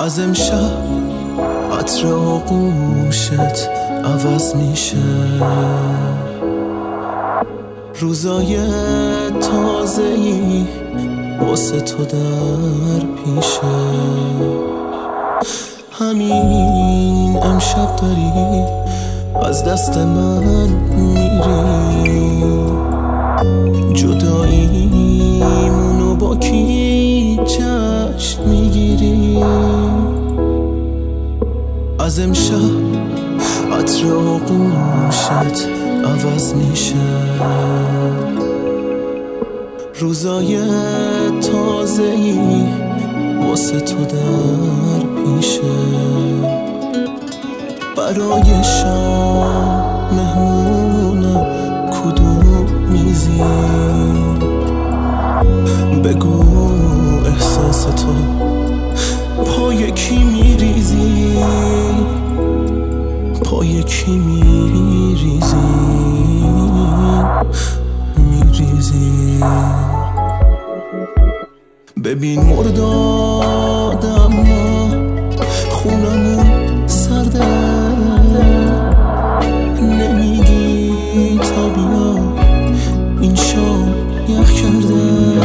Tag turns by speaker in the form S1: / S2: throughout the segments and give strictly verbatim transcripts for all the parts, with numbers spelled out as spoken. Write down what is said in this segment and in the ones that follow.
S1: از امشب عطر آغوشت عوض میشه، روزای تازه‌ای واسه تو در پیشه. همین امشب داری از دست من میری، جداییمونو با کی جشن میگیری. از امشب عطر آغوشت عوض میشه، روزای تازه‌ای واسه تو در پیشه. برای شام مهمونم کدوم میزی؟ بگو احساس تو پای کی میریزی؟ پای کی میریزی؟ میریزی. ببین مرداد اما خونمون سرده، نمیگی تا بیا این شام یخ کرده.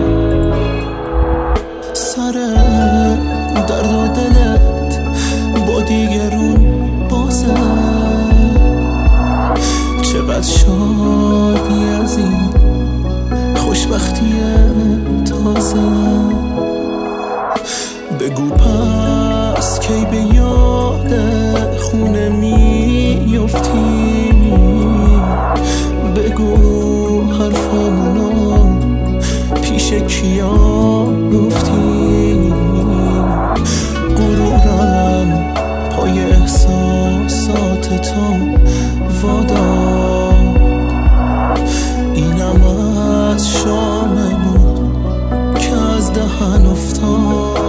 S1: سر درد و دلت با دیگرون بازه، چقدر شادی از این خوشبختی تازه. بگو پس کی به یاد خونه میفتی؟ بگو حرفامونو پیش کیا گفتی؟ غرورم پای احساسات تو وادار، اینم از شامه بود که از دهن افتاد.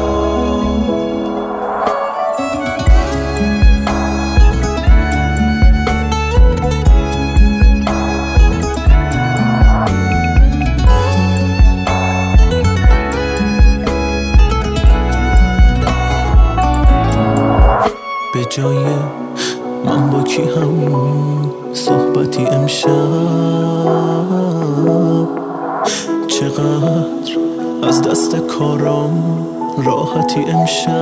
S1: به جای من با کی هم صحبتی امشب؟ چقدر از دست کارام راحتی امشب؟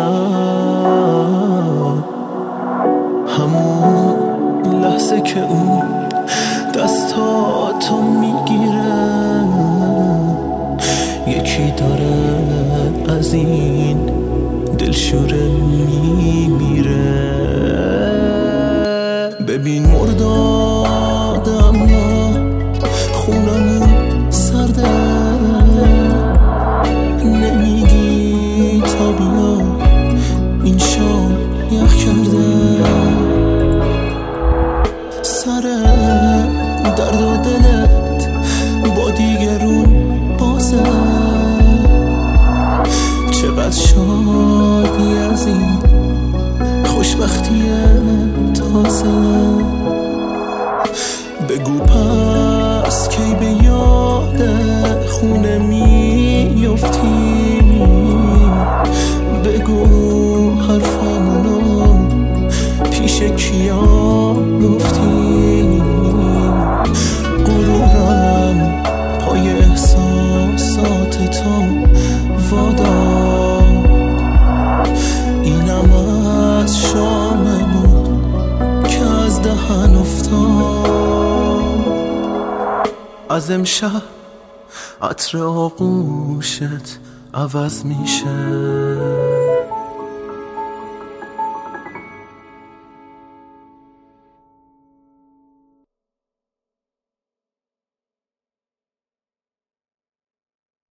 S1: همون لحظه که اون دستاتو میگیره، یکی داره از این دلشوره میمیره. ببین مرداد اما خونمون سرده، نمیگی تا بیا این شام یخ کرده. سر درد و دلت با دیگرون بازه، چقدر شادی از این خوشبختی تازه. بگو پس کی به یاد خونه میفتی؟ بگو حرفامونو پیش کیا گفتی؟ غرورم پای احساسات تو وادار، اینم از شامه بود که از دهن افتاد. از امشب عطر آغوشت عوض میشه،